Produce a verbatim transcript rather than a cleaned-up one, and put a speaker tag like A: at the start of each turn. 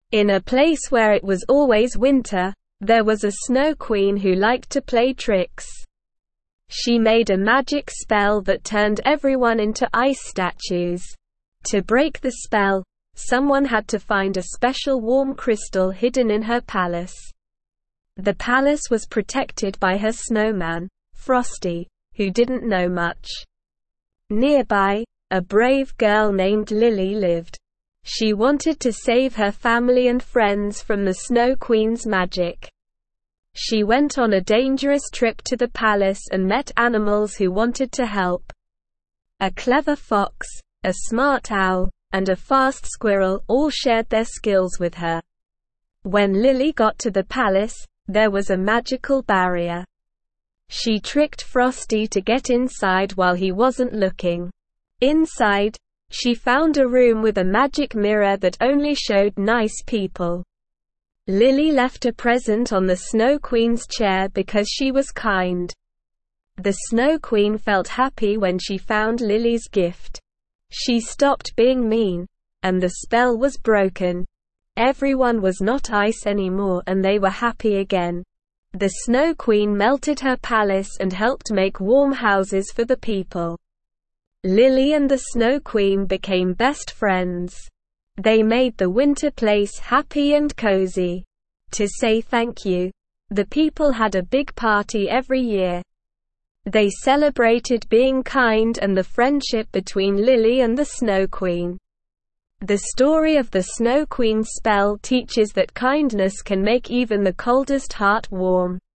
A: In a place where it was always winter, there was a Snow Queen who liked to play tricks. She made a magic spell that turned everyone into ice statues. To break the spell, someone had to find a special warm crystal hidden in her palace. The palace was protected by her snowman, Frosty, who didn't know much. Nearby, a brave girl named Lily lived. She wanted to save her family and friends from the Snow Queen's magic. She went on a dangerous trip to the palace and met animals who wanted to help. A clever fox, a smart owl, and a fast squirrel all shared their skills with her. When Lily got to the palace, there was a magical barrier. She tricked Frosty to get inside while he wasn't looking. Inside, she found a room with a magic mirror that only showed nice people. Lily left a present on the Snow Queen's chair because she was kind. The Snow Queen felt happy when she found Lily's gift. She stopped being mean, and the spell was broken. Everyone was not ice anymore and they were happy again. The Snow Queen melted her palace and helped make warm houses for the people. Lily and the Snow Queen became best friends. They made the winter place happy and cozy. To say thank you, the people had a big party every year. They celebrated being kind and the friendship between Lily and the Snow Queen. The story of the Snow Queen's spell teaches that kindness can make even the coldest heart warm.